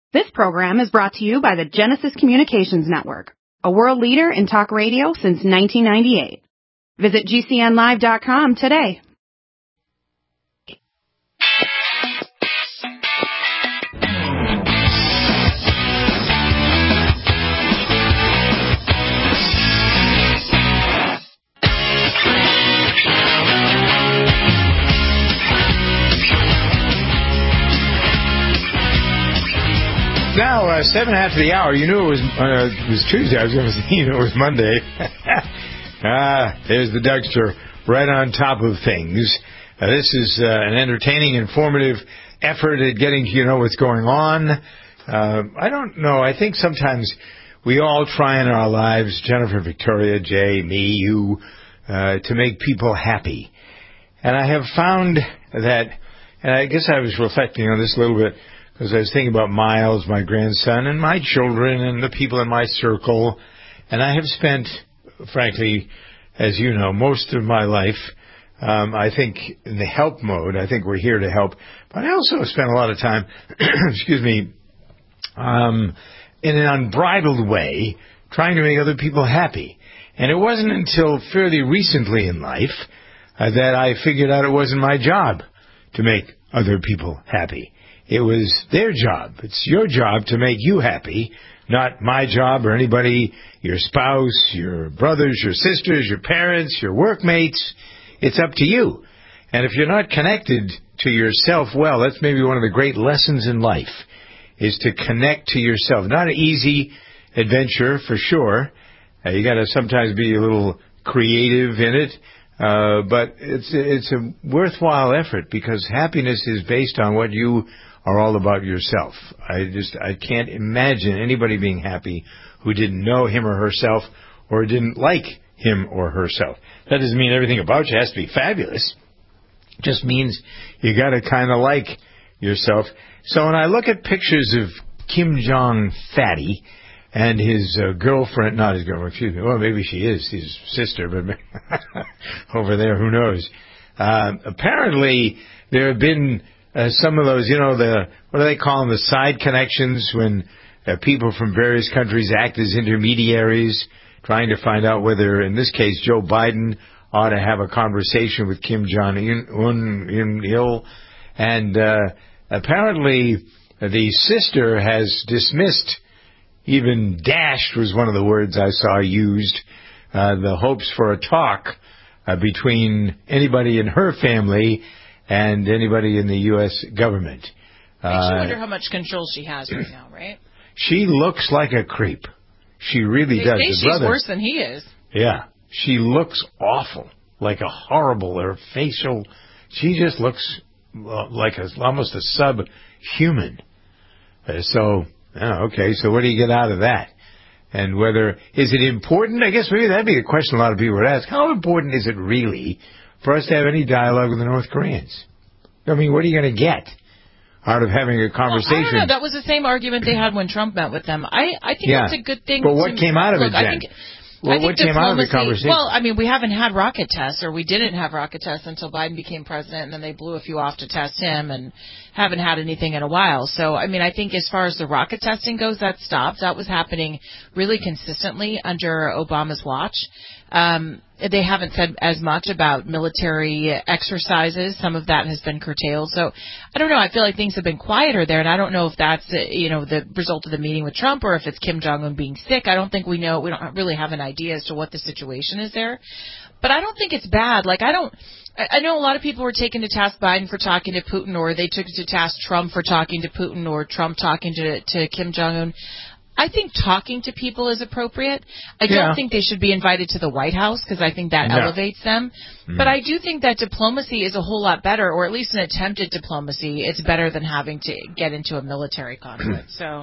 This program is brought to you by the Genesis Communications Network, a world leader in talk radio since 1998. Visit GCNlive.com today. Now, 7 after the hour, you knew it was Tuesday. I was going to say, you knew it was Monday. There's the Dougster right on top of things. This is an entertaining, informative effort at getting to know what's going on. I don't know. I think sometimes we all try in our lives, Jennifer, Victoria, Jay, me, you, to make people happy. And I have found that, and I guess I was reflecting on this a little bit, because I was thinking about Miles, my grandson, and my children, and the people in my circle. And I have spent, frankly, as you know, most of my life, I think, in the help mode. I think we're here to help. But I also spent a lot of time, excuse me, in an unbridled way, trying to make other people happy. And it wasn't until fairly recently in life that I figured out it wasn't my job to make other people happy. It was their job. It's your job to make you happy, not my job or anybody, your spouse, your brothers, your sisters, your parents, your workmates. It's up to you. And if you're not connected to yourself well, that's maybe one of the great lessons in life, is to connect to yourself. Not an easy adventure, for sure. You got to sometimes be a little creative in it. But it's a worthwhile effort, because happiness is based on what you are all about yourself. I can't imagine anybody being happy who didn't know him or herself or didn't like him or herself. That doesn't mean everything about you has to be fabulous. It just means you got to kind of like yourself. So when I look at pictures of Kim Jong Fatty and his girlfriend, not his girlfriend, excuse me, well, maybe she is his sister, but over there, who knows? Apparently, there have been some of those, what do they call them, the side connections, when people from various countries act as intermediaries, trying to find out whether, in this case, Joe Biden ought to have a conversation with Kim Jong-il. And apparently, the sister has dismissed, even dashed was one of the words I saw used, the hopes for a talk between anybody in her family and anybody in the U.S. government. Makes you wonder how much control she has right now, right? She looks like a creep. She really does. They say she's worse than he is. Yeah. She looks awful, like a horrible, her facial, she just looks like almost a subhuman. So what do you get out of that? And whether, is it important? I guess maybe that'd be a question a lot of people would ask. How important is it really for us to have any dialogue with the North Koreans? I mean, what are you going to get out of having a conversation? Well, I don't know. That was the same argument they had when Trump met with them. I think that's a good thing. But what came out of it, Jen? What came out of the conversation? Well, I mean, we haven't had rocket tests, or we didn't have rocket tests until Biden became president, and then they blew a few off to test him, and haven't had anything in a while. So, I mean, I think as far as the rocket testing goes, that stopped. That was happening really consistently under Obama's watch. They haven't said as much about military exercises. Some of that has been curtailed. So I don't know. I feel like things have been quieter there, and I don't know if that's the result of the meeting with Trump or if it's Kim Jong-un being sick. I don't think we know. We don't really have an idea as to what the situation is there. But I don't think it's bad. Like, I know a lot of people were taken to task Biden for talking to Putin, or they took to task Trump for talking to Putin, or Trump talking to Kim Jong-un. I think talking to people is appropriate. I don't think they should be invited to the White House, because I think that elevates them. But I do think that diplomacy is a whole lot better, or at least an attempt at diplomacy. It's better than having to get into a military conflict. So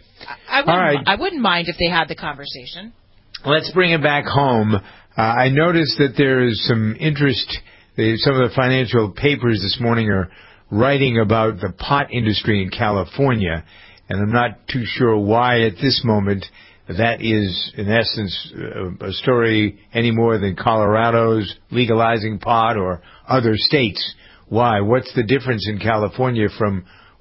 I wouldn't mind if they had the conversation. Let's bring it back home. I noticed that there is some interest. Some of the financial papers this morning are writing about the pot industry in California. And I'm not too sure why at this moment that is, in essence, a story any more than Colorado's legalizing pot or other states. Why? What's the difference in California from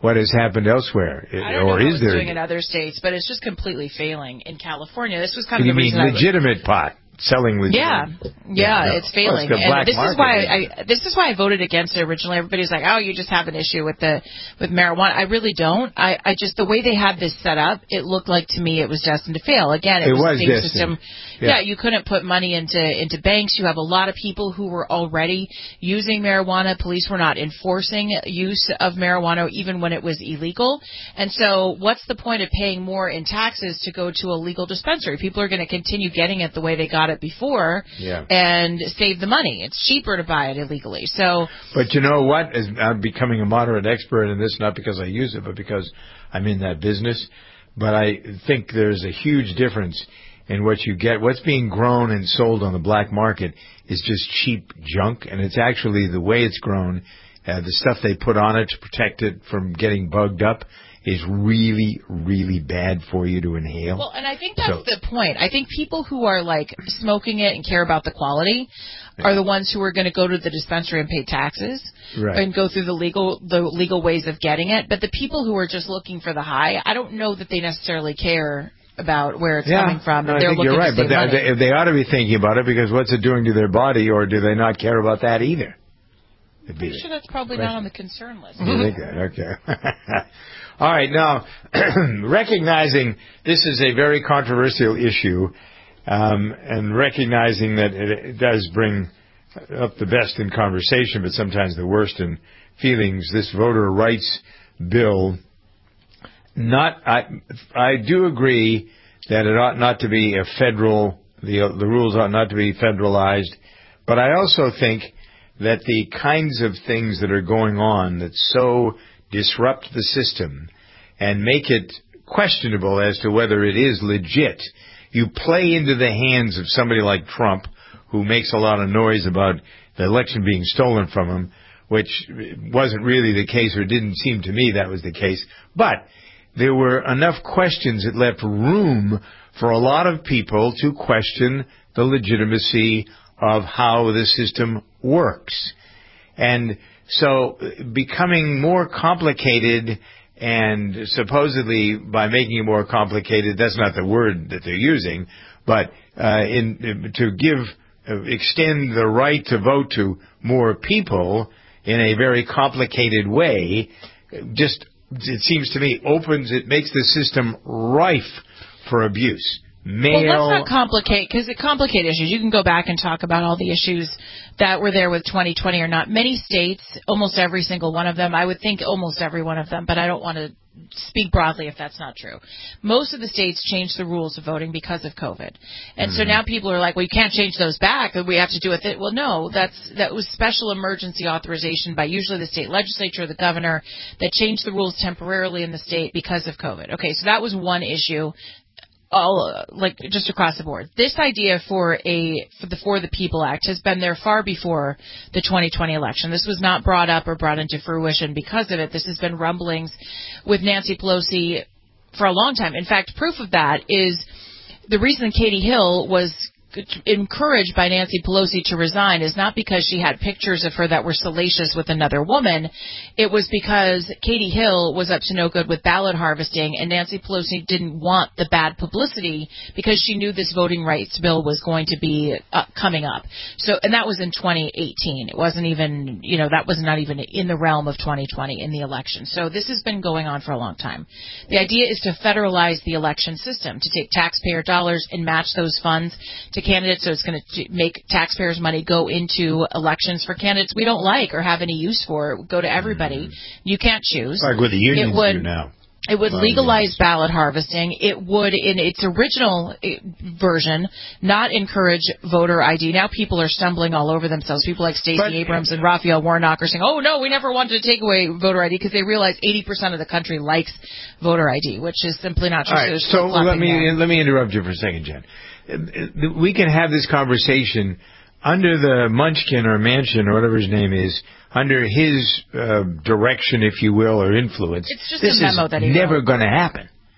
what has happened elsewhere, I don't know or what is it's there? doing in other states, but it's just completely failing in California. This was kind of You the mean reason legitimate pot? Selling legitimate? Yeah, it's failing. Well, it's the black and this is why I voted against it originally. Everybody's like, "Oh, you just have an issue with marijuana." I really don't. I just, the way they had this set up, it looked like to me it was destined to fail. Again, it was the same system. Yeah, you couldn't put money into banks. You have a lot of people who were already using marijuana. Police were not enforcing use of marijuana even when it was illegal. And so what's the point of paying more in taxes to go to a legal dispensary? People are going to continue getting it the way they got it before and save the money. It's cheaper to buy it illegally. So, but you know what? I'm becoming a moderate expert in this, not because I use it, but because I'm in that business. But I think there's a huge difference in what you get. What's being grown and sold on the black market is just cheap junk, and it's actually the way it's grown. The stuff they put on it to protect it from getting bugged up is really, really bad for you to inhale. Well, and I think that's the point. I think people who are like smoking it and care about the quality are the ones who are going to go to the dispensary and pay taxes and go through the legal ways of getting it. But the people who are just looking for the high, I don't know that they necessarily care about where it's coming from. No, I think you're right, but they ought to be thinking about it, because what's it doing to their body, or do they not care about that either? I'm sure that's probably not on the concern list. Okay. All right, now, recognizing this is a very controversial issue, and recognizing that it does bring up the best in conversation, but sometimes the worst in feelings, this voter rights bill, I do agree that it ought not to be a federal, the rules ought not to be federalized, but I also think that the kinds of things that are going on that so disrupt the system and make it questionable as to whether it is legit. You play into the hands of somebody like Trump, who makes a lot of noise about the election being stolen from him, which wasn't really the case, or didn't seem to me that was the case. But there were enough questions that left room for a lot of people to question the legitimacy of how the system works. And so becoming more complicated, and supposedly by making it more complicated, that's not the word that they're using, but extend the right to vote to more people in a very complicated way, just, it seems to me, it makes the system rife for abuse. Well, let's not complicate, because it complicates issues. You can go back and talk about all the issues that were there with 2020 or not. Many states, almost every single one of them, I would think almost every one of them, but I don't want to speak broadly if that's not true. Most of the states changed the rules of voting because of COVID. And so now people are like, well, you can't change those back. We have to do it. Well, no, that was special emergency authorization by usually the state legislature or the governor that changed the rules temporarily in the state because of COVID. Okay, so that was one issue. Just across the board. This idea for the People Act has been there far before the 2020 election. This was not brought up or brought into fruition because of it. This has been rumblings with Nancy Pelosi for a long time. In fact, proof of that is the reason Katie Hill was encouraged by Nancy Pelosi to resign is not because she had pictures of her that were salacious with another woman. It was because Katie Hill was up to no good with ballot harvesting, and Nancy Pelosi didn't want the bad publicity because she knew this voting rights bill was going to be coming up. So, and that was in 2018. It wasn't even, that was not even in the realm of 2020 in the election. So this has been going on for a long time. The idea is to federalize the election system, to take taxpayer dollars and match those funds to candidates, so it's going to make taxpayers' money go into elections for candidates we don't like or have any use for. Go to everybody. You can't choose. Like what the unions do now. It would legalize ballot harvesting. It would, in its original version, not encourage voter ID. Now people are stumbling all over themselves. People like Stacey Abrams and Raphael Warnock are saying, oh, no, we never wanted to take away voter ID, because they realize 80% of the country likes voter ID, which is simply not true. All right, so let me interrupt you for a second, Jen. We can have this conversation under the Munchkin or Manchin or whatever his name is, under his direction, if you will, or influence. It's just a memo that he never going to happen.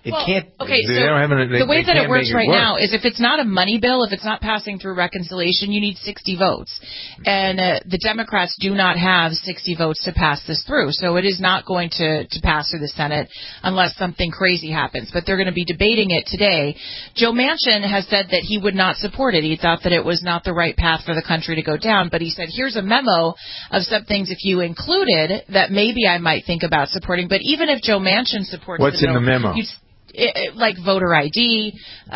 It can't. Okay, they so don't have the way that it works right work. now is if it's not a money bill, if it's not passing through reconciliation, you need 60 votes. And the Democrats do not have 60 votes to pass this through. So it is not going to pass through the Senate unless something crazy happens. But they're going to be debating it today. Joe Manchin has said that he would not support it. He thought that it was not the right path for the country to go down. But he said, here's a memo of some things if you included that maybe I might think about supporting. But even if Joe Manchin supports what's in the memo? Like voter ID,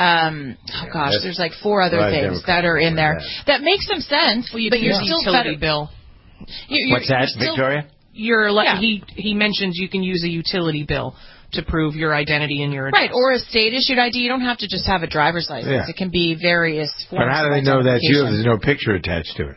there's like 4 other things that are in there that make some sense. But you're still utility bill. What's that, Victoria? He mentions you can use a utility bill to prove your identity and your address. Right, or a state-issued ID. You don't have to just have a driver's license. Yeah. It can be various forms. But how do they know that's you if there's no picture attached to it?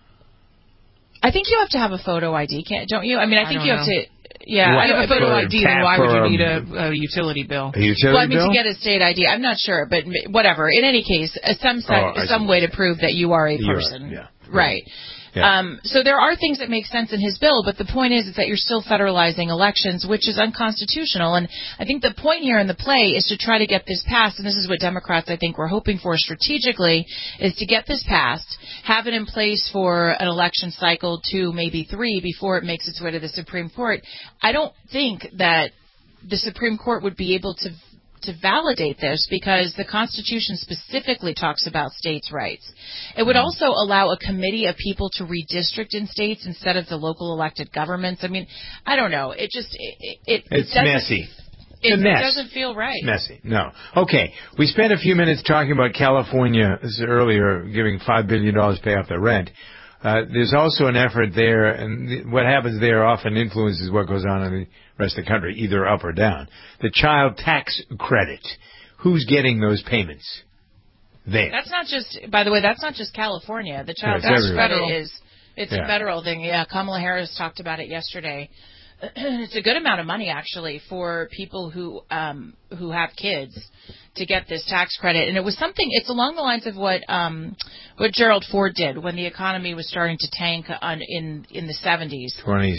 I think you have to have a photo ID, don't you? I mean, I think you have to. Yeah, I have a photo ID, then why would you need a utility bill? A utility well, I mean, bill? to get a state ID, I'm not sure, but whatever. In any case, some way to prove that you are a person. Yeah. Right. Yeah. So there are things that make sense in his bill, but the point is that you're still federalizing elections, which is unconstitutional. And I think the point here in the play is to try to get this passed, and this is what Democrats, I think, were hoping for strategically, is to get this passed, have it in place for an election cycle 2, maybe 3, before it makes its way to the Supreme Court. I don't think that the Supreme Court would be able to validate this because the Constitution specifically talks about states' rights. It would also allow a committee of people to redistrict in states instead of the local elected governments. I mean, I don't know. It's messy. It doesn't feel right. It's messy. No. Okay. We spent a few minutes talking about California earlier, giving $5 billion to pay off the rent. There's also an effort there, and what happens there often influences what goes on in the rest of the country, either up or down. The child tax credit. Who's getting those payments? There. That's not just, by the way, that's not just California. The child tax credit it's a federal thing. Yeah, Kamala Harris talked about it yesterday. It's a good amount of money, actually, for people who have kids to get this tax credit. And it was something, it's along the lines of what Gerald Ford did when the economy was starting to tank in the 70s.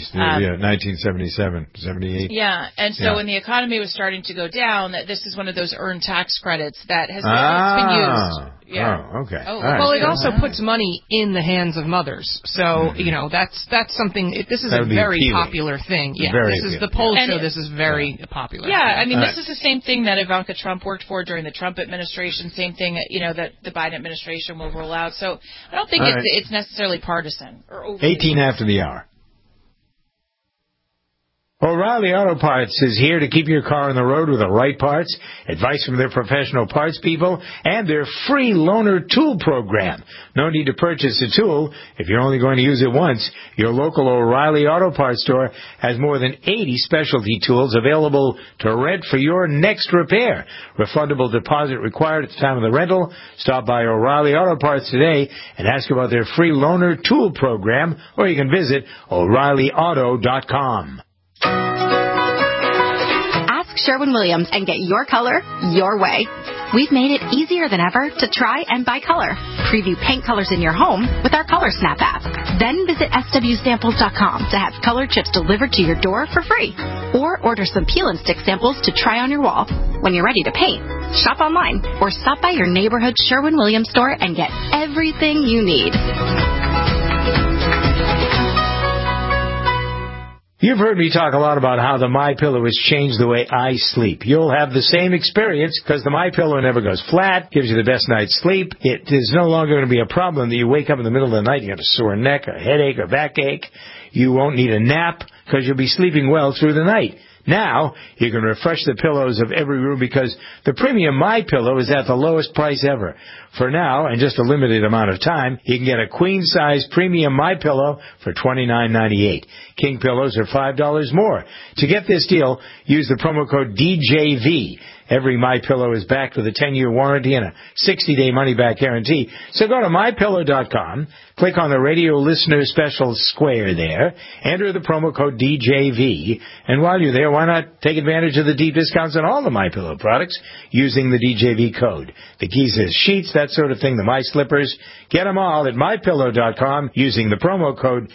1977, 78. Yeah, and so when the economy was starting to go down, this is one of those earned tax credits that has been used. Yeah. Oh, okay. Well, it also puts money in the hands of mothers. So, that's something, this is a very popular thing. Yeah, the polls show this is very popular. Yeah, I mean, this is the same thing that Ivanka Trump worked for during the Trump administration, same thing, that the Biden administration will roll out. So I don't think it's necessarily partisan. Or 18 after the hour. O'Reilly Auto Parts is here to keep your car on the road with the right parts, advice from their professional parts people, and their free loaner tool program. No need to purchase a tool if you're only going to use it once. Your local O'Reilly Auto Parts store has more than 80 specialty tools available to rent for your next repair. Refundable deposit required at the time of the rental. Stop by O'Reilly Auto Parts today and ask about their free loaner tool program, or you can visit O'ReillyAuto.com. Ask Sherwin-Williams and get your color your way. We've made it easier than ever to try and buy color. Preview paint colors in your home with our Color Snap app. Then visit SWSamples.com to have color chips delivered to your door for free. Or order some peel and stick samples to try on your wall. When you're ready to paint, shop online or stop by your neighborhood Sherwin-Williams store and get everything you need. You've heard me talk a lot about how the MyPillow has changed the way I sleep. You'll have the same experience because the MyPillow never goes flat, gives you the best night's sleep. It is no longer going to be a problem that you wake up in the middle of the night, you got a sore neck, a headache, a backache. You won't need a nap because you'll be sleeping well through the night. Now, you can refresh the pillows of every room because the premium MyPillow is at the lowest price ever. For now, and just a limited amount of time, you can get a queen-size premium MyPillow for $29.98. King pillows are $5 more. To get this deal, use the promo code DJV. Every MyPillow is backed with a 10-year warranty and a 60-day money-back guarantee. So go to MyPillow.com, click on the radio listener special square there, enter the promo code DJV, and while you're there, why not take advantage of the deep discounts on all the MyPillow products using the DJV code. The keys is sheets, that sort of thing, the My Slippers. Get them all at MyPillow.com using the promo code.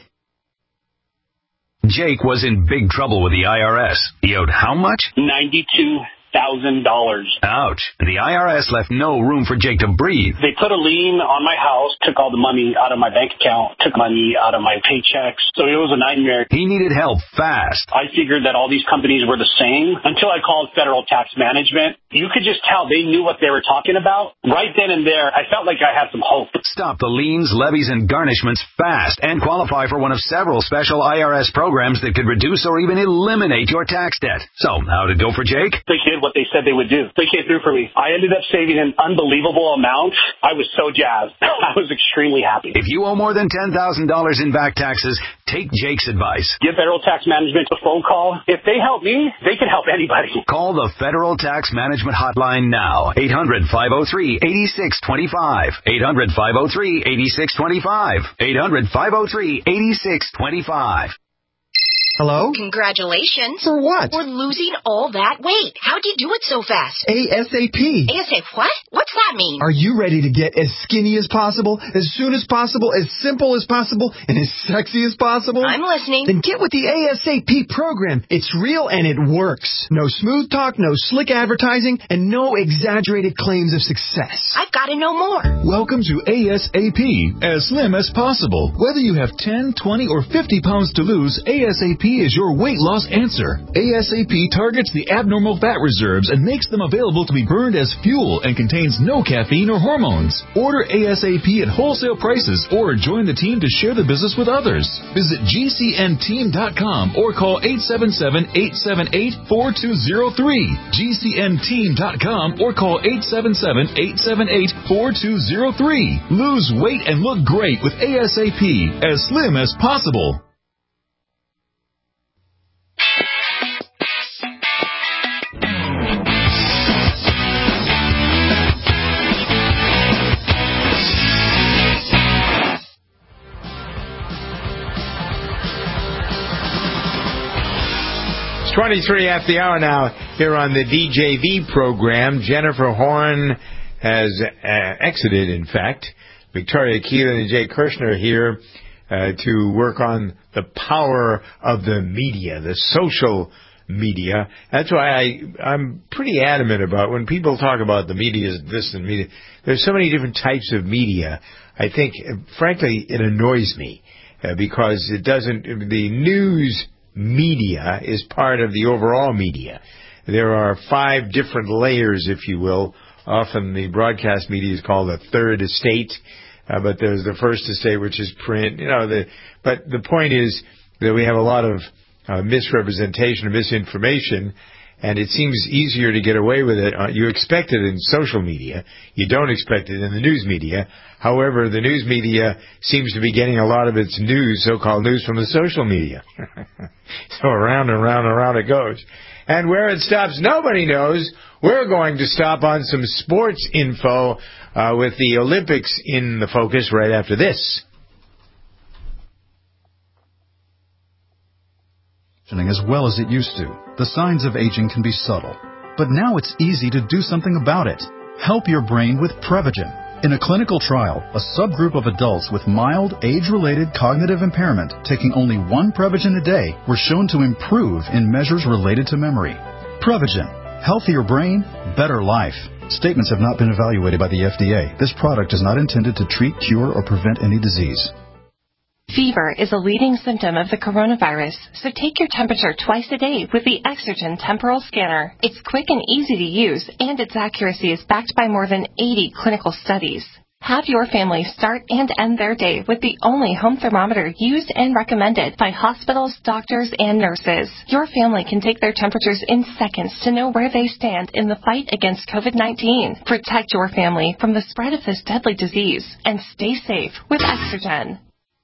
Jake was in big trouble with the IRS. He owed how much? $92,000. Ouch. The IRS left no room for Jake to breathe. They put a lien on my house, took all the money out of my bank account, took money out of my paychecks. So it was a nightmare. He needed help fast. I figured that all these companies were the same until I called Federal Tax Management. You could just tell they knew what they were talking about. Right then and there, I felt like I had some hope. Stop the liens, levies, and garnishments fast and qualify for one of several special IRS programs that could reduce or even eliminate your tax debt. So, how'd it go for Jake? They did what they said they would do. They came through for me. I ended up saving an unbelievable amount. I was so jazzed. I was extremely happy. If you owe more than $10,000 in back taxes, take Jake's advice. Give Federal Tax Management a phone call. If they help me, they can help anybody. Call the Federal Tax Management Hotline now. 800-503-8625. 800-503-8625. 800-503-8625. Hello? Congratulations. For what? For losing all that weight. How'd you do it so fast? ASAP. ASAP what? What's that mean? Are you ready to get as skinny as possible, as soon as possible, as simple as possible, and as sexy as possible? I'm listening. Then get with the ASAP program. It's real and it works. No smooth talk, no slick advertising, and no exaggerated claims of success. I've got to know more. Welcome to ASAP, as slim as possible. Whether you have 10, 20, or 50 pounds to lose, ASAP is your weight loss answer. ASAP targets the abnormal fat reserves and makes them available to be burned as fuel and contains no caffeine or hormones. Order ASAP at wholesale prices or join the team to share the business with others. Visit GCNteam.com or call 877-878-4203. GCNteam.com or call 877-878-4203. Lose weight and look great with ASAP, as slim as possible. It's 23 after the hour now here on the DJV program. Jennifer Horn has exited, in fact. Victoria Keelan and Jay Kirshner here to work on the power of the media, the social media. That's why I'm pretty adamant about when people talk about the media is this and media. There's so many different types of media. I think, frankly, it annoys me because it doesn't. The news media is part of the overall media. There are 5 different layers, if you will. Often the broadcast media is called the third estate, but there's the first estate, which is print. But the point is that we have a lot of misrepresentation or misinformation, and it seems easier to get away with it. You expect it in social media. You don't expect it in the news media. However, the news media seems to be getting a lot of its news, so-called news, from the social media. So around and around and around it goes. And where it stops, nobody knows. We're going to stop on some sports info with the Olympics in the focus right after this. As well as it used to. The signs of aging can be subtle, but now it's easy to do something about it. Help your brain with Prevagen. In a clinical trial, a subgroup of adults with mild age-related cognitive impairment taking only 1 Prevagen a day were shown to improve in measures related to memory. Prevagen. Healthier brain, better life. Statements have not been evaluated by the FDA. This product is not intended to treat, cure, or prevent any disease. Fever is a leading symptom of the coronavirus, so take your temperature twice a day with the Exergen Temporal Scanner. It's quick and easy to use, and its accuracy is backed by more than 80 clinical studies. Have your family start and end their day with the only home thermometer used and recommended by hospitals, doctors, and nurses. Your family can take their temperatures in seconds to know where they stand in the fight against COVID-19. Protect your family from the spread of this deadly disease, and stay safe with Exergen.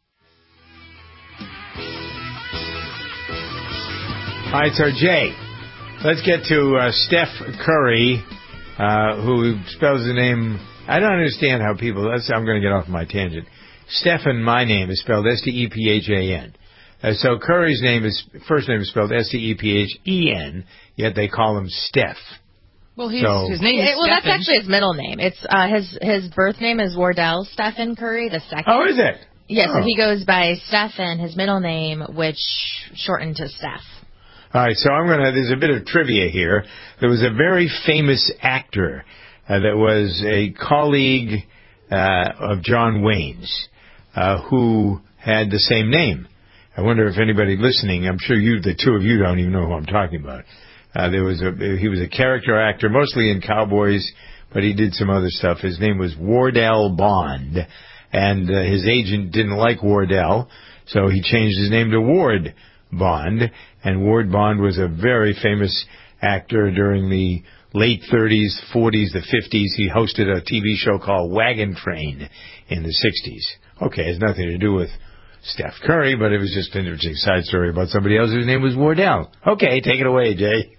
All right, so Jay, let's get to Steph Curry, who spells the name. I don't understand how people. I'm going to get off my tangent. Stephen, my name, is spelled Stephan. So Curry's first name is spelled Stephen, yet they call him Steph. Well, his name is Stephen. That's actually his middle name. It's his birth name is Wardell Stephen Curry II. Oh, is it? Yes, so he goes by Stephen, his middle name, which shortened to Steph. All right, so there's a bit of trivia here. There was a very famous actor that was a colleague of John Wayne's who had the same name. I wonder if anybody listening, I'm sure the two of you don't even know who I'm talking about. He was a character actor, mostly in Cowboys, but he did some other stuff. His name was Wardell Bond, and his agent didn't like Wardell, so he changed his name to Ward Bond, and Ward Bond was a very famous actor during the late 30s, 40s, the 50s. He hosted a TV show called Wagon Train in the 60s. Okay, it has nothing to do with Steph Curry, but it was just an interesting side story about somebody else whose name was Wardell. Okay, take it away, Jay.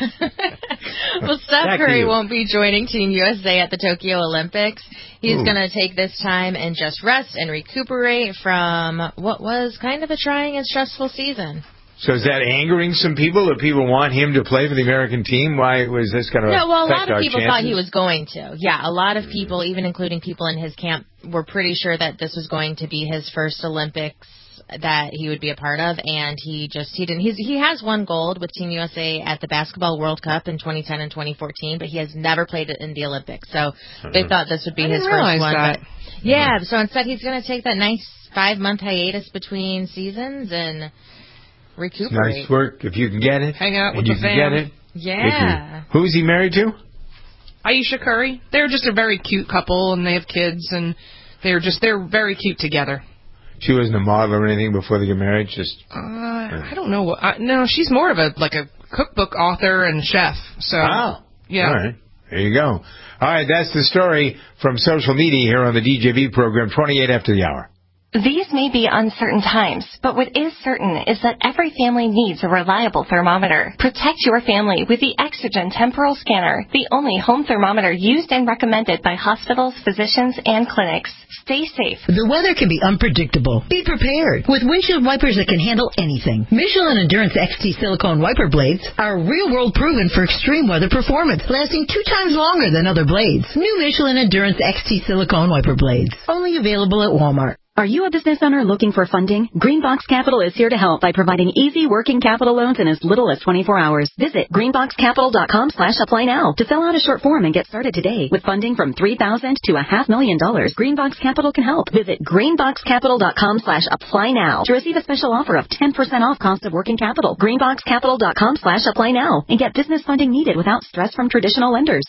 Well, Steph Curry won't be joining Team USA at the Tokyo Olympics. He's going to take this time and just rest and recuperate from what was kind of a trying and stressful season. So is that angering some people? That people want him to play for the American team? Why was this going to affect our chances? No, well, a lot of people thought he was going to. Yeah, a lot of people, even including people in his camp, were pretty sure that this was going to be his first Olympics that he would be a part of, and he didn't. He has won gold with Team USA at the Basketball World Cup in 2010 and 2014, but he has never played it in the Olympics. So they thought this would be his first one. But yeah, so instead he's going to take that nice 5-month hiatus between seasons and recuperate. Nice work if you can get it. Hang out with the fam. Yeah. Who's he married to? Ayesha Curry. They're just a very cute couple, and they have kids, and they're very cute together. She wasn't a model or anything before they get married? I don't know. No, she's more of a cookbook author and chef. So, yeah. All right. There you go. All right, that's the story from social media here on the DJB program, 28 after the hour. These may be uncertain times, but what is certain is that every family needs a reliable thermometer. Protect your family with the Exergen Temporal Scanner, the only home thermometer used and recommended by hospitals, physicians, and clinics. Stay safe. The weather can be unpredictable. Be prepared with windshield wipers that can handle anything. Michelin Endurance XT silicone wiper blades are real-world proven for extreme weather performance, lasting 2 times longer than other blades. New Michelin Endurance XT silicone wiper blades, only available at Walmart. Are you a business owner looking for funding? Greenbox Capital is here to help by providing easy working capital loans in as little as 24 hours. Visit greenboxcapital.com/apply now to fill out a short form and get started today. With funding from $3,000 to $500,000, Greenbox Capital can help. Visit greenboxcapital.com/apply now to receive a special offer of 10% off cost of working capital. Greenboxcapital.com/apply now and get business funding needed without stress from traditional lenders.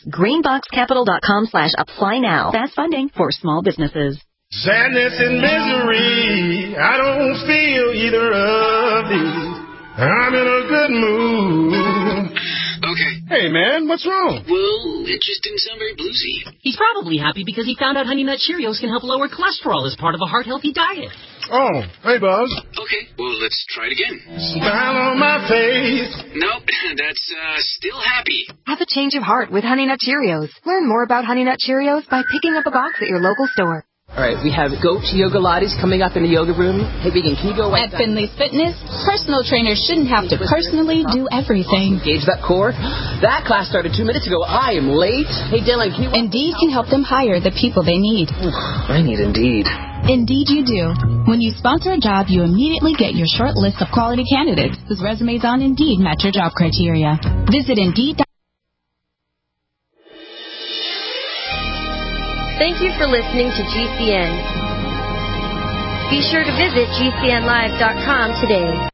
Greenboxcapital.com/apply now. Fast funding for small businesses. Sadness and misery, I don't feel either of these. I'm in a good mood. Okay. Hey, man, what's wrong? Well, it just didn't sound very bluesy. He's probably happy because he found out Honey Nut Cheerios can help lower cholesterol as part of a heart-healthy diet. Oh, hey, Buzz. Okay, well, let's try it again. Smile on my face. Nope, that's still happy. Have a change of heart with Honey Nut Cheerios. Learn more about Honey Nut Cheerios by picking up a box at your local store. All right, we have Goat Yoga Lattes coming up in the yoga room. Hey, Vegan, can you go At Finley's Fitness, personal trainers shouldn't have to personally do everything. Engage that core. That class started 2 minutes ago. I am late. Hey, Dylan, can you... Indeed can help them hire the people they need. I need Indeed. Indeed you do. When you sponsor a job, you immediately get your short list of quality candidates whose resumes on Indeed match your job criteria. Visit Indeed. Thank you for listening to GCN. Be sure to visit GCNlive.com today.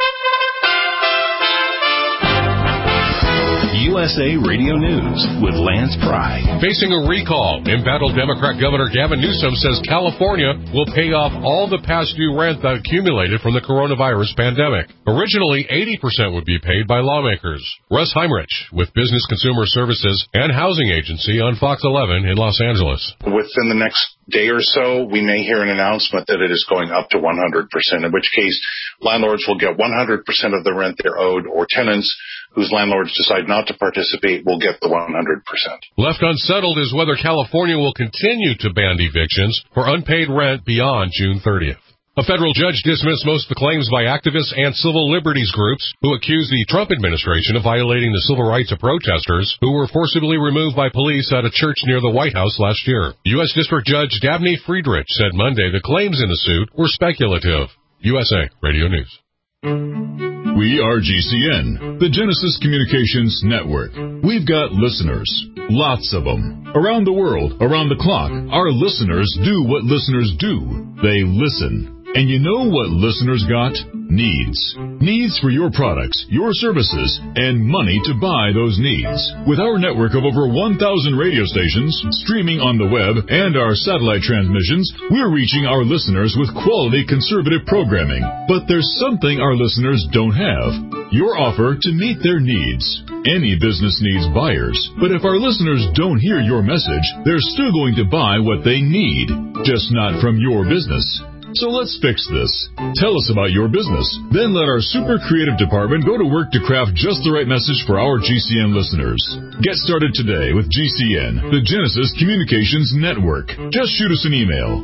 USA Radio News with Lance Pry. Facing a recall, embattled Democrat Governor Gavin Newsom says California will pay off all the past due rent that accumulated from the coronavirus pandemic. Originally, 80% would be paid by lawmakers. Russ Heinrich with Business Consumer Services and Housing Agency on Fox 11 in Los Angeles. Within the next day or so, we may hear an announcement that it is going up to 100%, in which case landlords will get 100% of the rent they're owed, or tenants whose landlords decide not to participate will get the 100%. Left unsettled is whether California will continue to ban evictions for unpaid rent beyond June 30th. A federal judge dismissed most of the claims by activists and civil liberties groups who accused the Trump administration of violating the civil rights of protesters who were forcibly removed by police at a church near the White House last year. U.S. District Judge Dabney Friedrich said Monday the claims in the suit were speculative. USA Radio News. We are GCN, the Genesis Communications Network. We've got listeners, lots of them. Around the world, around the clock, our listeners do what listeners do. They listen. And you know what listeners got? Needs. Needs for your products, your services, and money to buy those needs. With our network of over 1,000 radio stations, streaming on the web, and our satellite transmissions, we're reaching our listeners with quality conservative programming. But there's something our listeners don't have. Your offer to meet their needs. Any business needs buyers. But if our listeners don't hear your message, they're still going to buy what they need. Just not from your business. So let's fix this. Tell us about your business. Then let our super creative department go to work to craft just the right message for our GCN listeners. Get started today with GCN, the Genesis Communications Network. Just shoot us an email.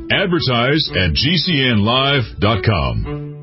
Advertise@GCNlive.com.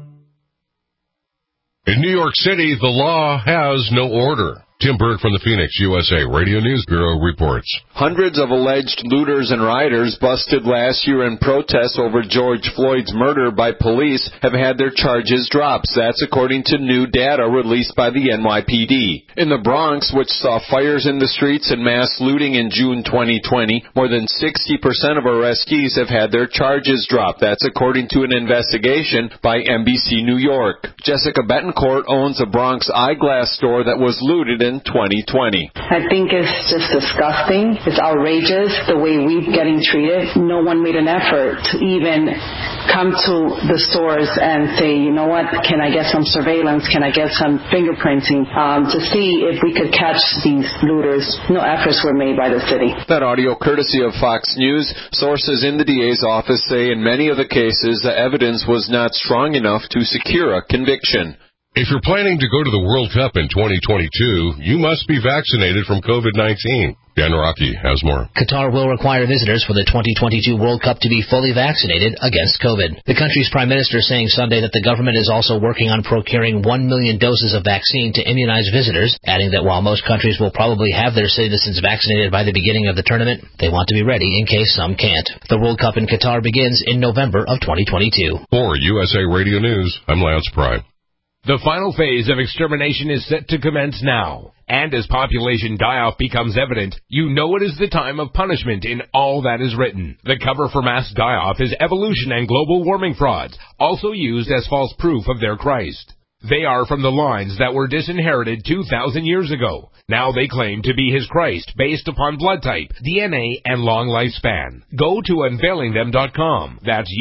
In New York City, the law has no order. Tim Berg from the Phoenix, USA Radio News Bureau reports. Hundreds of alleged looters and rioters busted last year in protests over George Floyd's murder by police have had their charges dropped. That's according to new data released by the NYPD. In the Bronx, which saw fires in the streets and mass looting in June 2020, more than 60% of arrestees have had their charges dropped. That's according to an investigation by NBC New York. Jessica Betancourt owns a Bronx eyeglass store that was looted in 2020. I think it's just disgusting. It's outrageous the way we're getting treated. No one made an effort to even come to the stores and say, you know what, can I get some surveillance? Can I get some fingerprinting to see if we could catch these looters? No efforts were made by the city. That audio courtesy of Fox News. Sources in the DA's office say in many of the cases the evidence was not strong enough to secure a conviction. If you're planning to go to the World Cup in 2022, you must be vaccinated from COVID-19. Dan Rocky has more. Qatar will require visitors for the 2022 World Cup to be fully vaccinated against COVID. The country's prime minister saying Sunday that the government is also working on procuring 1 million doses of vaccine to immunize visitors, adding that while most countries will probably have their citizens vaccinated by the beginning of the tournament, they want to be ready in case some can't. The World Cup in Qatar begins in November of 2022. For USA Radio News, I'm Lance Pry. The final phase of extermination is set to commence now. And as population die-off becomes evident, you know it is the time of punishment in all that is written. The cover for mass die-off is evolution and global warming frauds, also used as false proof of their Christ. They are from the lines that were disinherited 2,000 years ago. Now they claim to be his Christ based upon blood type, DNA, and long lifespan. Go to unveilingthem.com. That's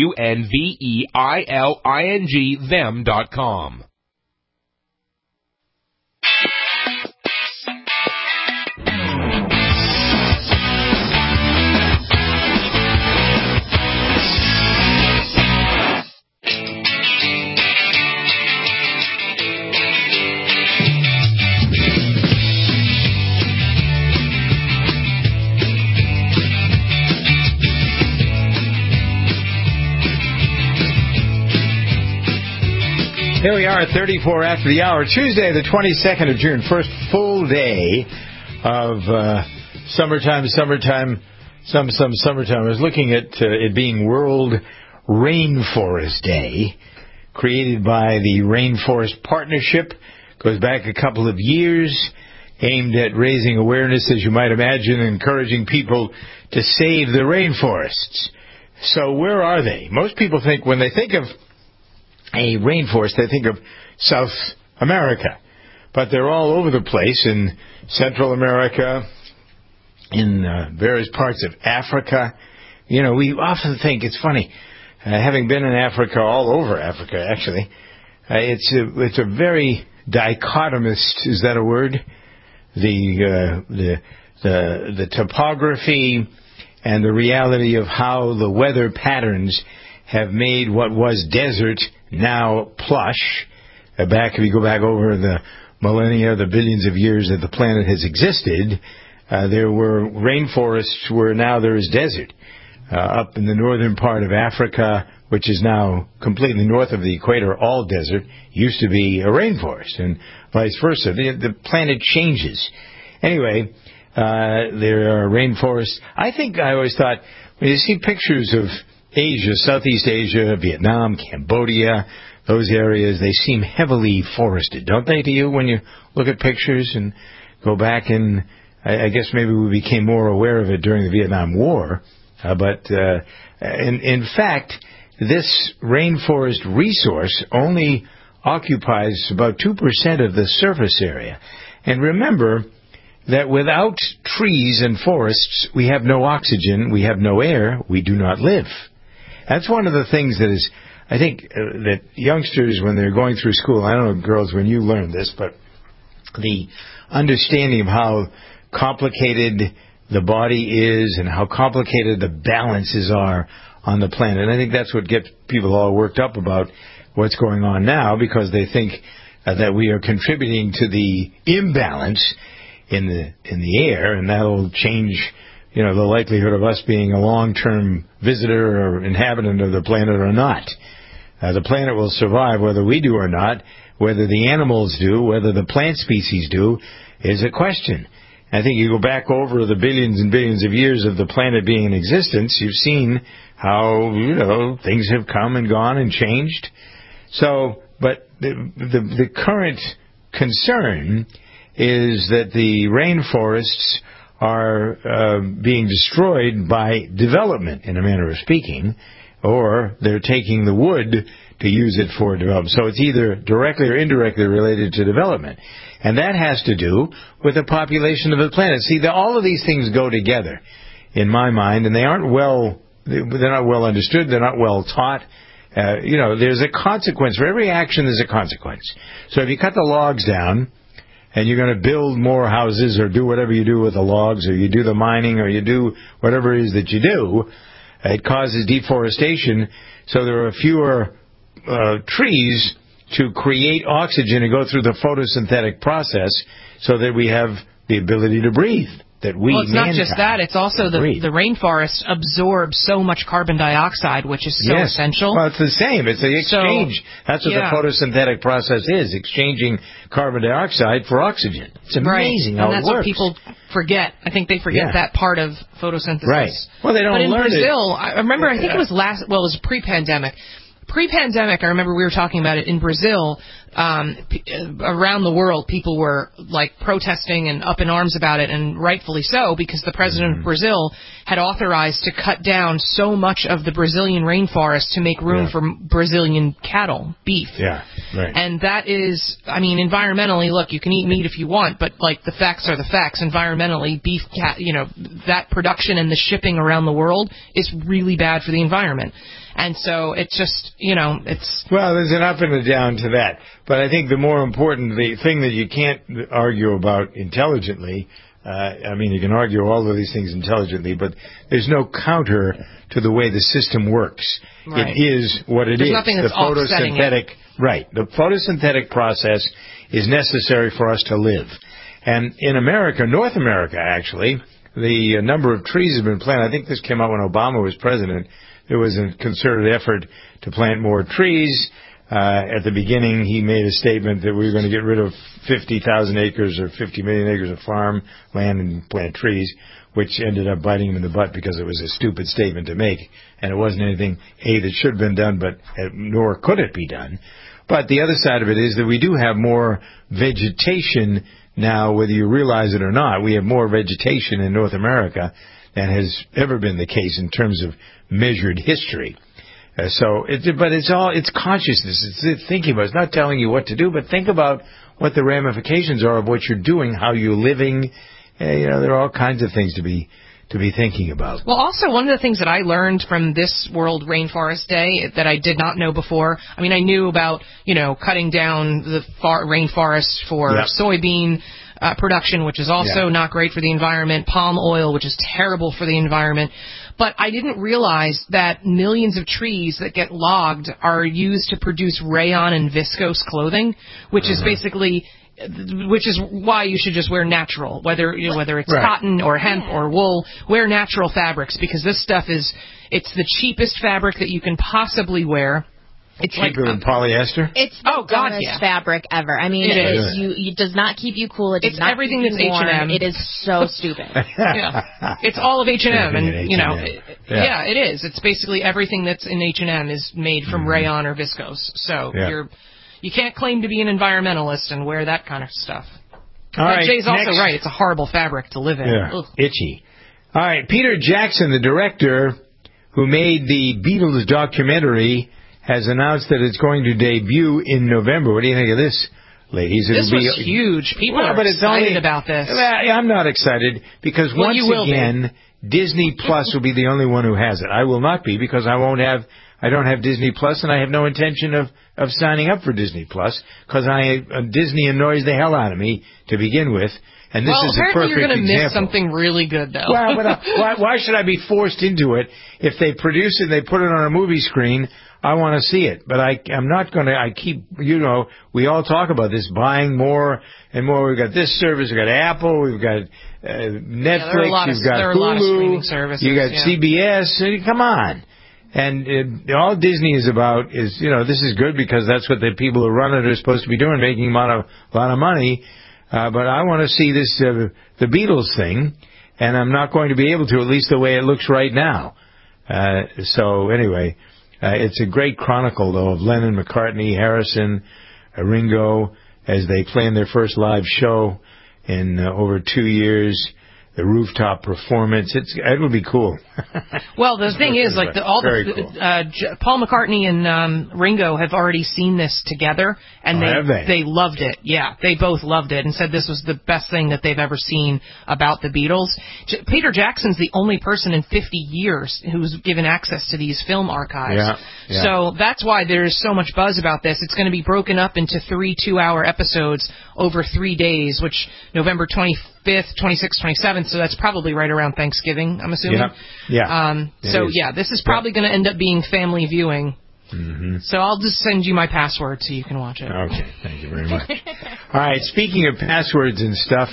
UNVEILING them.com. Here we are at 34 after the hour, Tuesday, the 22nd of June, first full day of summertime. I was looking at it being World Rainforest Day, created by the Rainforest Partnership. Goes back a couple of years, aimed at raising awareness, as you might imagine, encouraging people to save the rainforests. So where are they? Most people think, when they think of a rainforest, they think of South America. But they're all over the place in Central America, in various parts of Africa. You know, we often think, it's funny, having been in Africa, all over Africa, actually, it's a very dichotomous, is that a word? The topography and the reality of how the weather patterns have made what was desert now plush. If you go back over the millennia, the billions of years that the planet has existed, there were rainforests where now there is desert. Up in the northern part of Africa, which is now completely north of the equator, all desert, used to be a rainforest, and vice versa. The planet changes. Anyway, there are rainforests. I always thought, when you see pictures of Asia, Southeast Asia, Vietnam, Cambodia, those areas, they seem heavily forested, don't they, to you, when you look at pictures and go back and I guess maybe we became more aware of it during the Vietnam War. But in fact, this rainforest resource only occupies about 2% of the surface area. And remember that without trees and forests, we have no oxygen, we have no air, we do not live. That's one of the things that is, I think, that youngsters, when they're going through school, I don't know, girls, when you learn this, but the understanding of how complicated the body is and how complicated the balances are on the planet. And I think that's what gets people all worked up about what's going on now, because they think that we are contributing to the imbalance in the air, and that'll change, the likelihood of us being a long-term visitor or inhabitant of the planet or not. The planet will survive whether we do or not. Whether the animals do, whether the plant species do, is a question. I think you go back over the billions and billions of years of the planet being in existence, you've seen how, things have come and gone and changed. So, but the current concern is that the rainforests are being destroyed by development, in a manner of speaking, or they're taking the wood to use it for development. So it's either directly or indirectly related to development. And that has to do with the population of the planet. See, all of these things go together, in my mind, and they're not well understood, they're not well taught. There's a consequence. For every action, there's a consequence. So if you cut the logs down, and you're going to build more houses or do whatever you do with the logs, or you do the mining, or you do whatever it is that you do, it causes deforestation, so there are fewer trees to create oxygen and go through the photosynthetic process so that we have the ability to breathe. Well, it's not just that. It's also the rainforest absorbs so much carbon dioxide, which is so essential. Well, it's the same. It's the exchange. That's what the photosynthetic process is, exchanging carbon dioxide for oxygen. It's amazing how it works. And that's what people forget. I think they forget that part of photosynthesis. Right. Well, they don't learn it. But in Brazil, I remember, I think it was it was pre-pandemic. Pre-pandemic, I remember we were talking about it in Brazil. Around the world, people were protesting and up in arms about it, and rightfully so, because the president of Brazil had authorized to cut down so much of the Brazilian rainforest to make room for Brazilian cattle, beef. Yeah, right. And that is, environmentally, look, you can eat meat if you want, but the facts are the facts. Environmentally, beef, that production and the shipping around the world is really bad for the environment. And so it's just, it's... Well, there's an up and a down to that. But I think the more important, the thing that you can't argue about intelligently, you can argue all of these things intelligently, but there's no counter to the way the system works. Right. It is what it is. There's nothing that's offsetting it. Right. The photosynthetic process is necessary for us to live. And in America, North America actually, the number of trees have been planted. I think this came out when Obama was president. There was a concerted effort to plant more trees. At the beginning, he made a statement that we were going to get rid of 50,000 acres or 50 million acres of farm land and plant trees, which ended up biting him in the butt because it was a stupid statement to make. And it wasn't anything, that should have been done, but nor could it be done. But the other side of it is that we do have more vegetation now, whether you realize it or not. We have more vegetation in North America than has ever been the case in terms of measured history. It's consciousness. It's thinking about it. It's not telling you what to do, but think about what the ramifications are of what you're doing, how you're living. There are all kinds of things to be thinking about. Well, also, one of the things that I learned from this World Rainforest Day that I did not know before, I knew about, cutting down the rainforest for soybean production, which is also not great for the environment, palm oil, which is terrible for the environment. But I didn't realize that millions of trees that get logged are used to produce rayon and viscose clothing, which is why you should just wear natural, whether it's cotton or hemp or wool, wear natural fabrics, because this stuff it's the cheapest fabric that you can possibly wear. It's cheaper than polyester. It's the dumbest fabric ever. I mean, it does not keep you cool. It does not everything keep that's you warm. H&M. It is so stupid. It's all of H&M, and it is. It's basically everything that's in H&M is made from rayon or viscose. So you can't claim to be an environmentalist and wear that kind of stuff. All right, Jay's also right. It's a horrible fabric to live in. Yeah, itchy. All right, Peter Jackson, the director who made the Beatles documentary, has announced that it's going to debut in November. What do you think of this, ladies? This was huge. People are excited about this. I'm not excited because once again, Disney Plus will be the only one who has it. I will not be because I don't have Disney Plus, and I have no intention of signing up for Disney Plus because Disney annoys the hell out of me to begin with. And this is a perfect example. You're going to miss something really good, though. Well, but why should I be forced into it? If they produce it, they put it on a movie screen, I want to see it. But I'm not going to. I keep, we all talk about this, buying more and more. We've got this service, we've got Apple, we've got Netflix, you've got Hulu, you got CBS. Come on. And all Disney is about is, this is good because that's what the people who run it are supposed to be doing, making a lot of money. But I want to see this, the Beatles thing, and I'm not going to be able to, at least the way it looks right now. So anyway, it's a great chronicle, though, of Lennon, McCartney, Harrison, Ringo, as they plan their first live show in over 2 years. The rooftop performance, it'll be cool. Well, the thing is, like Paul McCartney and Ringo have already seen this together, and they loved it. Yeah, they both loved it and said this was the best thing that they've ever seen about the Beatles. Peter Jackson's the only person in 50 years who's given access to these film archives. Yeah. So that's why there's so much buzz about this. It's going to be broken up into 3 2-hour episodes over 3 days, which November 25th, 26th, 27th, so that's probably right around Thanksgiving, I'm assuming. This is probably going to end up being family viewing. Mm-hmm. So I'll just send you my password so you can watch it. Okay, thank you very much. All right, speaking of passwords and stuff,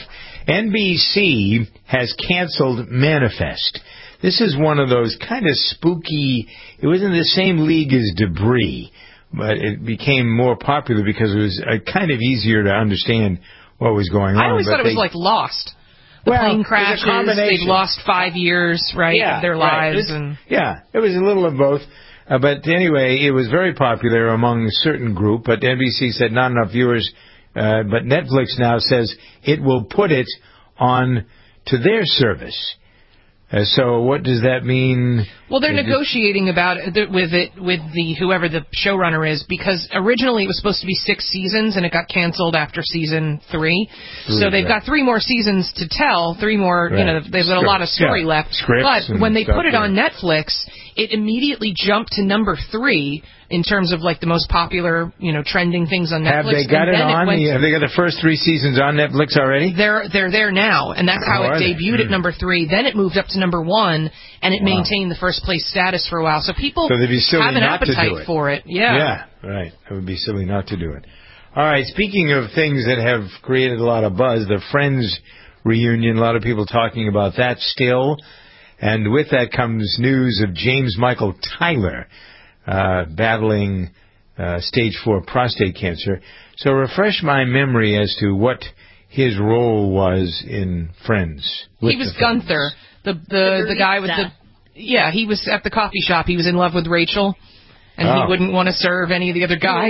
NBC has canceled Manifest. This is one of those kind of spooky, it was in the same league as Debris, but it became more popular because it was kind of easier to understand what was going on. I always thought it was like Lost. The plane crashes, they've lost 5 years, of their lives. It was a little of both. But anyway, it was very popular among a certain group, but NBC said not enough viewers. But Netflix now says it will put it on to their service. So what does that mean? Well, they're negotiating about it with whoever the showrunner is, because originally it was supposed to be 6 seasons and it got canceled after season 3. So they've got 3 more seasons to tell, 3 more, they've got a lot of story left. But when they put it on Netflix, it immediately jumped to number 3 in terms of like the most popular, trending things on Netflix. Have they got it on? Have they got the first 3 seasons on Netflix already? They're there now, and that's how it debuted at number 3. Then it moved up to number 1, and it maintained the first place status for a while. So people have an appetite for it. Yeah, right. It would be silly not to do it. All right. Speaking of things that have created a lot of buzz, the Friends reunion. A lot of people talking about that still, and with that comes news of James Michael Tyler battling stage 4 prostate cancer. So refresh my memory as to what his role was in Friends. He was Gunther, the guy with he was at the coffee shop. He was in love with Rachel, and he wouldn't want to serve any of the other guys.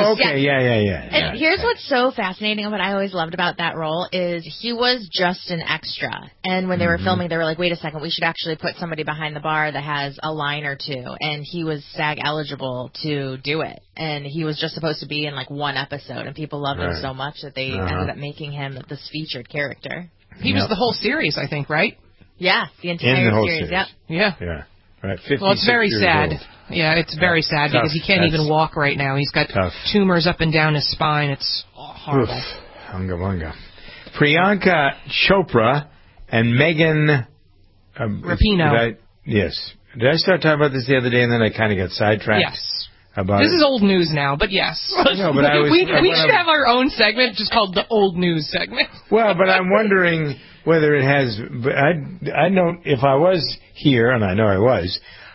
And here's what's so fascinating, and what I always loved about that role is he was just an extra. And when they were filming, they were like, wait a second, we should actually put somebody behind the bar that has a line or 2. And he was SAG eligible to do it. And he was just supposed to be in like 1 episode. And people loved him so much that they ended up making him this featured character. He was the whole series, I think, right? Yeah, the entire series. Yep. Yeah. Right. Well, it's very sad. Yeah, it's very sad because he can't even walk right now. He's got tumors up and down his spine. It's horrible. Hunga wunga. Priyanka Chopra and Megan Rapinoe. Did I start talking about this the other day and then I kind of got sidetracked? Yes. This is old news now, but yes. No, but we should have our own segment just called the old news segment. Well, but I'm wondering whether it has. I know if I was here, and I know I was,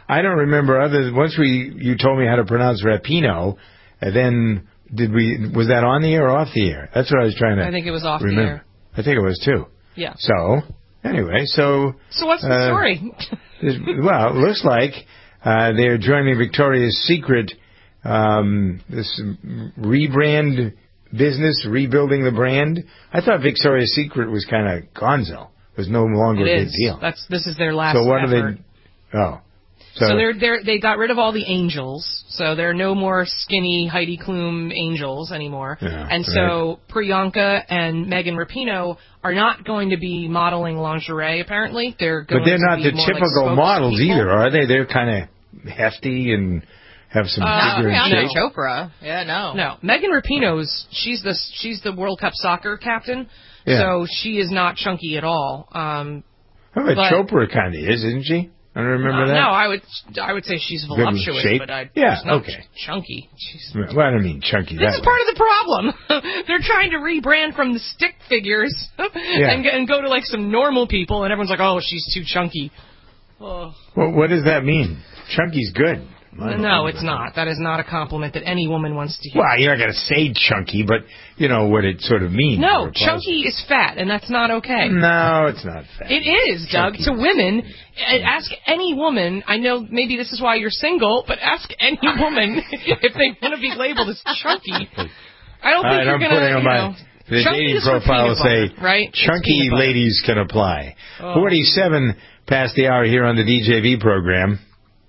I don't remember once you told me how to pronounce rapino, and then was that on the air or off the air? That's what I was trying to I think it was off remember. the air. I think it was too. Yeah. So, anyway, So what's the story? Well, it looks like they're joining Victoria's Secret, this rebrand business, rebuilding the brand. I thought Victoria's Secret was kind of gonzo. It was no longer a big deal. This is their last So what effort. are they... Oh. So they got rid of all the angels, so there are no more skinny Heidi Klum angels anymore. Yeah, and so Priyanka and Megan Rapinoe are not going to be modeling lingerie, apparently. But they're not the typical models either, are they? They're kind of hefty and have some figure and shape. Chopra. Yeah, No. Megan Rapinoe's, she's the World Cup soccer captain, so she is not chunky at all. But Chopra kind of is, isn't she? I don't remember that. No, I would say she's voluptuous, but she's not chunky. Well, I don't mean chunky. This is part of the problem. They're trying to rebrand from the stick figures and go to like some normal people, and everyone's like, "Oh, she's too chunky." Oh. Well, what does that mean? Chunky's good. No, it's not. That is not a compliment that any woman wants to hear. Well, you're not going to say chunky, but you know what it sort of means. No, chunky is fat, and that's not okay. No, it's not fat. It is, Doug. To women, ask any woman, I know maybe this is why you're single, but ask any woman if they want to be labeled as chunky. I don't think you're going to, the dating profile will say, right? Chunky ladies can apply. 47 past the hour here on the DJV program.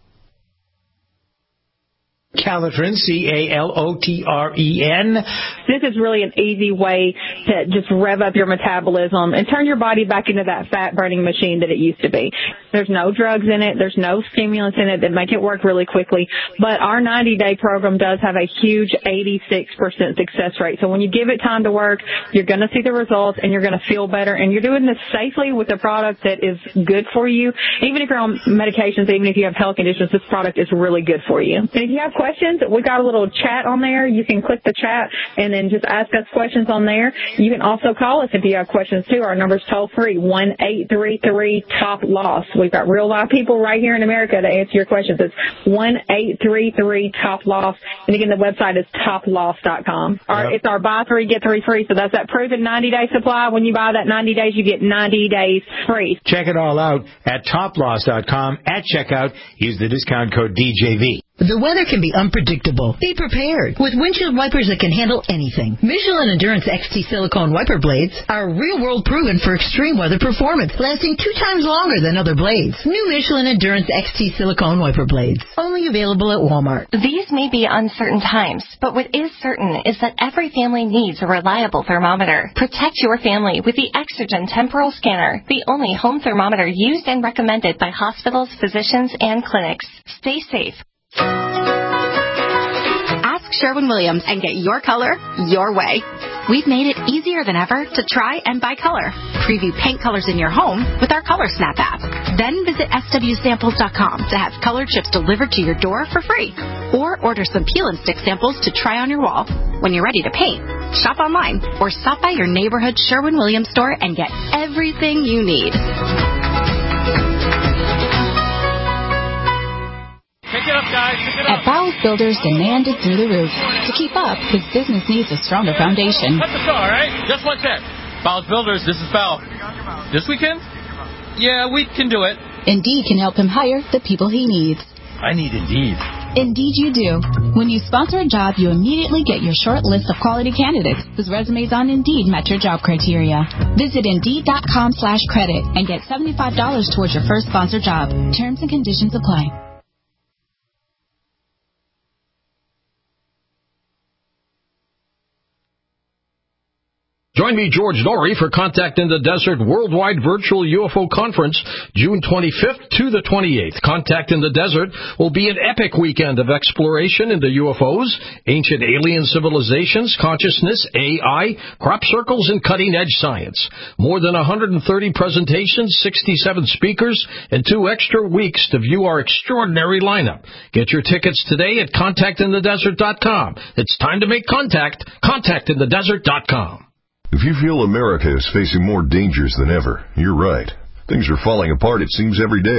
Calotren, Calotren. This is really an easy way to just rev up your metabolism and turn your body back into that fat-burning machine that it used to be. There's no drugs in it. There's no stimulants in it that make it work really quickly. But our 90-day program does have a huge 86% success rate. So when you give it time to work, you're going to see the results and you're going to feel better. And you're doing this safely with a product that is good for you. Even if you're on medications, even if you have health conditions, this product is really good for you. And if you have questions, we got a little chat on there. You can click the chat and then just ask us questions on there. You can also call us if you have questions too. Our number's toll free, 1-833-TOP-LOSS. We've got real live people right here in America to answer your questions. It's 1-833-TOP-LOSS. And again, the website is toploss.com. It's our buy three, get three free. So that's that proven 90-day supply. When you buy that 90 days, you get 90 days free. Check it all out at toploss.com. At checkout, use the discount code DJV. The weather can be unpredictable. Be prepared with windshield wipers that can handle anything. Michelin Endurance XT silicone wiper blades are real-world proven for extreme weather performance, lasting 2 times longer than other blades. New Michelin Endurance XT silicone wiper blades, only available at Walmart. These may be uncertain times, but what is certain is that every family needs a reliable thermometer. Protect your family with the Exergen Temporal Scanner, the only home thermometer used and recommended by hospitals, physicians, and clinics. Stay safe. Ask Sherwin-Williams and get your color your way. We've made it easier than ever to try and buy color. Preview paint colors in your home with our Color Snap app. Then visit swsamples.com to have color chips delivered to your door for free. Or order some peel and stick samples to try on your wall. When you're ready to paint, shop online or stop by your neighborhood Sherwin-Williams store and get everything you need. Pick it up, guys. Pick it up. At Bowles Builders, demand is through the roof. To keep up, his business needs a stronger foundation. Cut the saw, all right? Just one check. Bowles Builders, this is Bal. This weekend? Yeah, we can do it. Indeed can help him hire the people he needs. I need Indeed. Indeed you do. When you sponsor a job, you immediately get your short list of quality candidates whose resumes on Indeed match your job criteria. Visit Indeed.com/credit and get $75 towards your first sponsored job. Terms and conditions apply. Join me, George Norrie, for Contact in the Desert Worldwide Virtual UFO Conference, June 25th to the 28th. Contact in the Desert will be an epic weekend of exploration into UFOs, ancient alien civilizations, consciousness, AI, crop circles, and cutting-edge science. More than 130 presentations, 67 speakers, and 2 extra weeks to view our extraordinary lineup. Get your tickets today at contactinthedesert.com. It's time to make contact. Contactinthedesert.com. If you feel America is facing more dangers than ever, you're right. Things are falling apart, it seems, every day.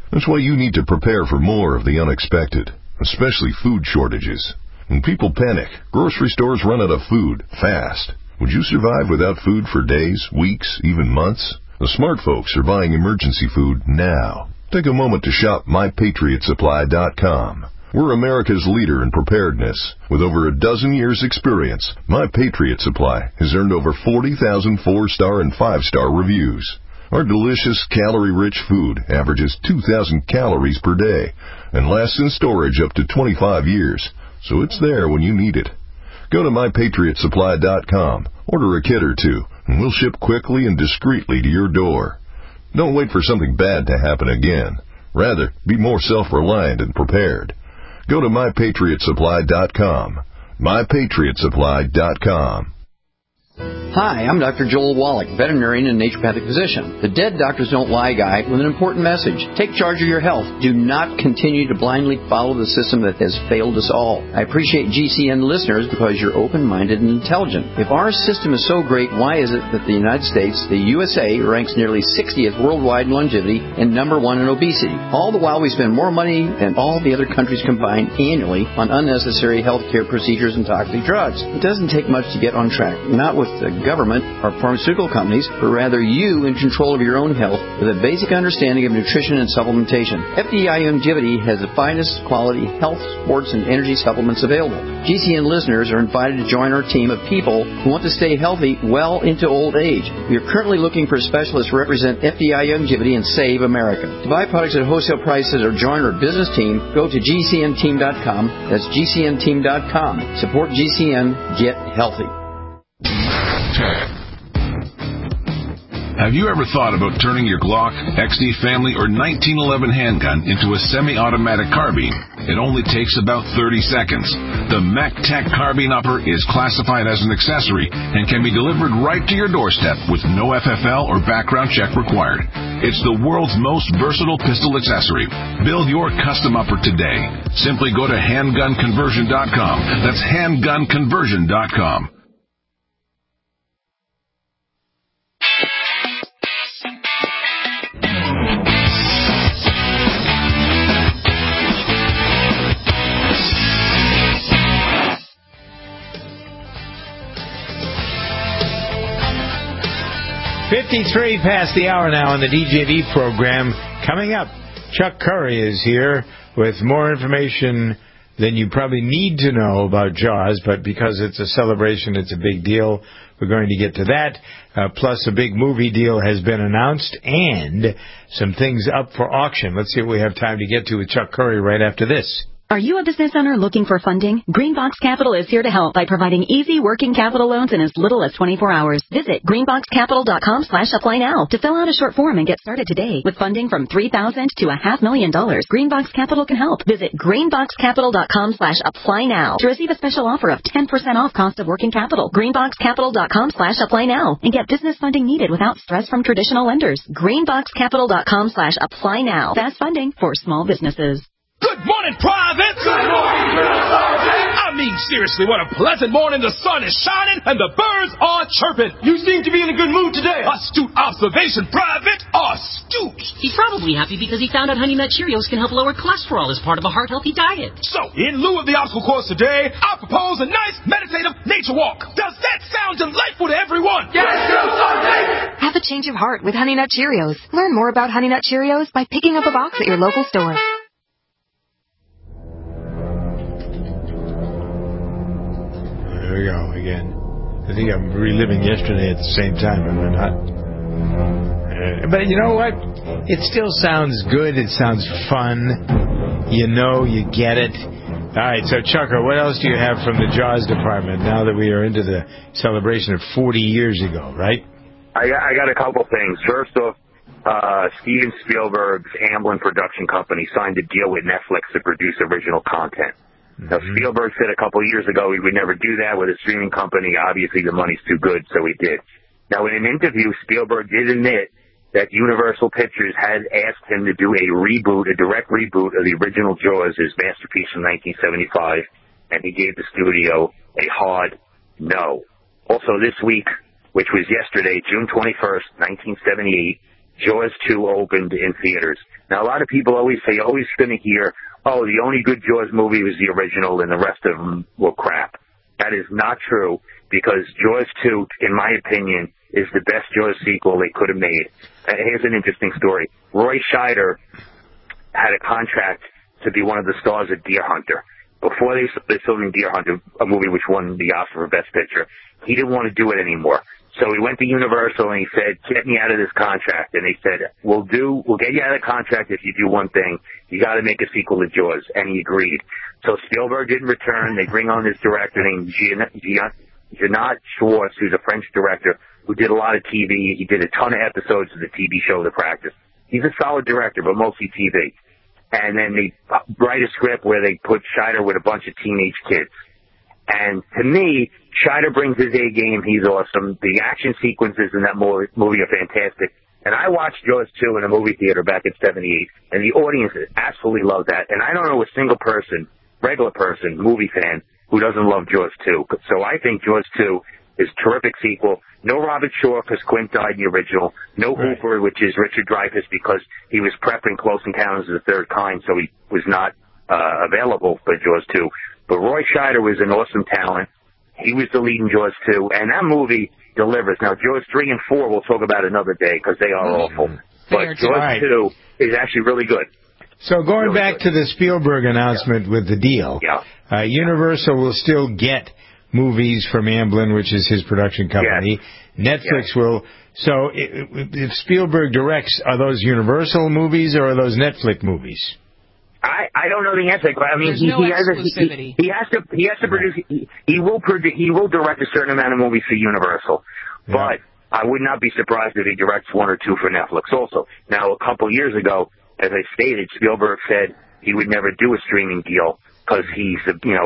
That's why you need to prepare for more of the unexpected, especially food shortages. When people panic, grocery stores run out of food fast. Would you survive without food for days, weeks, even months? The smart folks are buying emergency food now. Take a moment to shop MyPatriotSupply.com. We're America's leader in preparedness. With over a dozen years' experience, My Patriot Supply has earned over 40,000 4-star and 5-star reviews. Our delicious, calorie-rich food averages 2,000 calories per day and lasts in storage up to 25 years, so it's there when you need it. Go to MyPatriotSupply.com, order a kit or two, and we'll ship quickly and discreetly to your door. Don't wait for something bad to happen again. Rather, be more self-reliant and prepared. Go to MyPatriotSupply.com. MyPatriotSupply.com. Hi, I'm Dr. Joel Wallach, veterinarian and naturopathic physician. The Dead Doctors Don't Lie guy with an important message. Take charge of your health. Do not continue to blindly follow the system that has failed us all. I appreciate GCN listeners because you're open-minded and intelligent. If our system is so great, why is it that the United States, the USA, ranks nearly 60th worldwide in longevity and number 1 in obesity? All the while we spend more money than all the other countries combined annually on unnecessary healthcare procedures and toxic drugs. It doesn't take much to get on track. Not with the government or pharmaceutical companies, but rather you in control of your own health with a basic understanding of nutrition and supplementation. FDI Longevity has the finest quality health, sports, and energy supplements available. GCN listeners are invited to join our team of people who want to stay healthy well into old age. We are currently looking for specialists to represent FDI Longevity and Save America. To buy products at wholesale prices or join our business team, go to GCNteam.com. That's GCNteam.com. Support GCN. Get healthy. Have you ever thought about turning your Glock, XD Family, or 1911 handgun into a semi-automatic carbine? It only takes about 30 seconds. The MacTac Carbine Upper is classified as an accessory and can be delivered right to your doorstep with no FFL or background check required. It's the world's most versatile pistol accessory. Build your custom upper today. Simply go to handgunconversion.com. That's handgunconversion.com. .53 past the hour now on the DJV program. Coming up, Chuck Curry is here with more information than you probably need to know about Jaws, but because it's a celebration, it's a big deal. We're going to get to that. Plus, a big movie deal has been announced and some things up for auction. Let's see what we have time to get to with Chuck Curry right after this. Are you a business owner looking for funding? Greenbox Capital is here to help by providing easy working capital loans in as little as 24 hours. Visit greenboxcapital.com/apply now to fill out a short form and get started today. With funding from $3,000 to $500,000, Greenbox Capital can help. Visit greenboxcapital.com/apply now to receive a special offer of 10% off cost of working capital. Greenboxcapital.com/apply now and get business funding needed without stress from traditional lenders. Greenboxcapital.com/apply now. Fast funding for small businesses. Good morning, Private! Good morning, Sergeant! I mean, seriously, what a pleasant morning. The sun is shining and the birds are chirping. You seem to be in a good mood today. Astute observation, Private. Astute. He's probably happy because he found out Honey Nut Cheerios can help lower cholesterol as part of a heart-healthy diet. So, in lieu of the obstacle course today, I propose a nice, meditative nature walk. Does that sound delightful to everyone? Yes, Sergeant! Have a change of heart with Honey Nut Cheerios. Learn more about Honey Nut Cheerios by picking up a box at your local store. There we go again. I think I'm reliving yesterday at the same time, am I not? But you know what? It still sounds good. It sounds fun. You know, you get it. All right, so Chucker, what else do you have from the Jaws department now that we are into the celebration of 40 years ago, right? I got a couple things. First off, Steven Spielberg's Amblin production company signed a deal with Netflix to produce original content. Now, Spielberg said a couple of years ago he would never do that with a streaming company. Obviously, the money's too good, so he did. Now, in an interview, Spielberg did admit that Universal Pictures had asked him to do a direct reboot of the original Jaws, his masterpiece from 1975, and he gave the studio a hard no. Also, this week, which was yesterday, June 21st, 1978, Jaws 2 opened in theaters. Now, a lot of people always say, always going to hear, oh, the only good Jaws movie was the original and the rest of them were crap. That is not true, because Jaws 2, in my opinion, is the best Jaws sequel they could have made. Here's an interesting story. Roy Scheider had a contract to be one of the stars of Deer Hunter. Before they filmed Deer Hunter, a movie which won the Oscar for Best Picture, he didn't want to do it anymore. So he went to Universal and he said, get me out of this contract. And they said, we'll get you out of the contract if you do one thing. You got to make a sequel to Jaws. And he agreed. So Spielberg didn't return. They bring on this director named Jeannot Schwartz, who's a French director who did a lot of TV. He did a ton of episodes of the TV show The Practice. He's a solid director, but mostly TV. And then they write a script where they put Scheider with a bunch of teenage kids. And to me, Scheider brings his A game. He's awesome. The action sequences in that movie are fantastic. And I watched Jaws 2 in a movie theater back in '78, and the audience absolutely loved that. And I don't know a single person, regular person, movie fan, who doesn't love Jaws 2. So I think Jaws 2 is a terrific sequel. No Robert Shaw, because Quint died in the original. No Hooper, which is Richard Dreyfuss, because he was prepping Close Encounters of the Third Kind, so he was not available for Jaws 2. But Roy Scheider was an awesome talent. He was the lead in Jaws 2, and that movie delivers. Now, Jaws 3 and 4 we'll talk about another day, because they are awful. But Jaws 2 is actually really good. So going really back to the Spielberg announcement with the deal, Universal will still get movies from Amblin, which is his production company. Netflix will. So if Spielberg directs, are those Universal movies or are those Netflix movies? I don't know the answer. I mean, he has to produce. He will direct a certain amount of movies for Universal, but I would not be surprised if he directs one or two for Netflix also. Now, a couple years ago, as I stated, Spielberg said he would never do a streaming deal because he's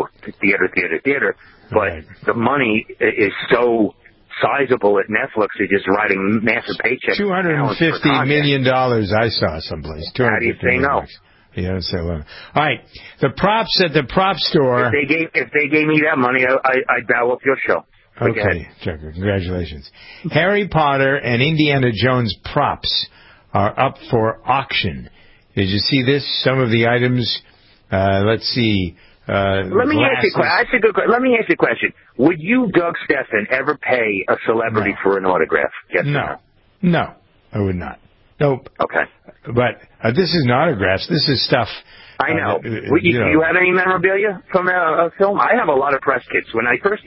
theater. But the money is so sizable at Netflix, they're just writing massive paychecks. $250 million I saw someplace. How do you say no? Yeah, so all right. The props at the prop store. If they gave me that money, I'd bow up your show. Okay, Chucker, congratulations. Harry Potter and Indiana Jones props are up for auction. Did you see this? Some of the items. Let's see. Let me ask you a question. Would you, Doug Stephan, ever pay a celebrity for an autograph? Yes or no? No, I would not. Nope. Okay. But this isn't autographs. This is stuff. I know. Do you have any memorabilia from a film? I have a lot of press kits. When I first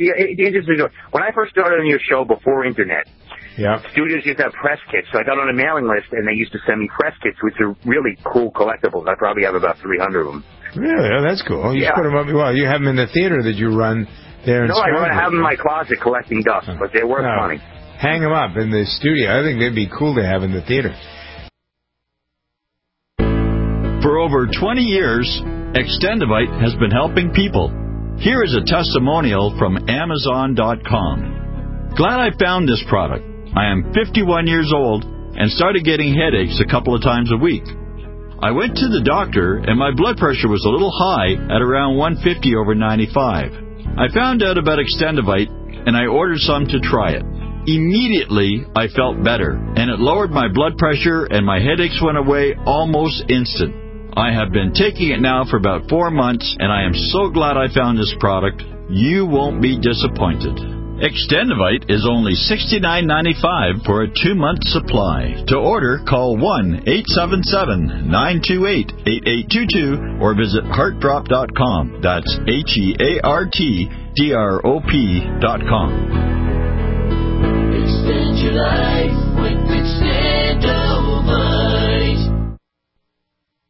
started on your show before internet, studios used to have press kits. So I got on a mailing list, and they used to send me press kits, which are really cool collectibles. I probably have about 300 of them. Really? Oh, that's cool. You put them up. Well, you have them in the theater that you run there. No, I have them in my closet collecting dust, but they're worth money. Hang them up in the studio. I think they'd be cool to have in the theater. For over 20 years, Extendivite has been helping people. Here is a testimonial from Amazon.com. Glad I found this product. I am 51 years old and started getting headaches a couple of times a week. I went to the doctor and my blood pressure was a little high at around 150 over 95. I found out about Extendivite and I ordered some to try it. Immediately, I felt better, and it lowered my blood pressure and my headaches went away almost instant. I have been taking it now for about 4 months, and I am so glad I found this product. You won't be disappointed. Extendivite is only $69.95 for a 2-month supply. To order, call 1-877-928-8822 or visit heartdrop.com. That's HEARTDROP.com. Extend your life with Extendivite.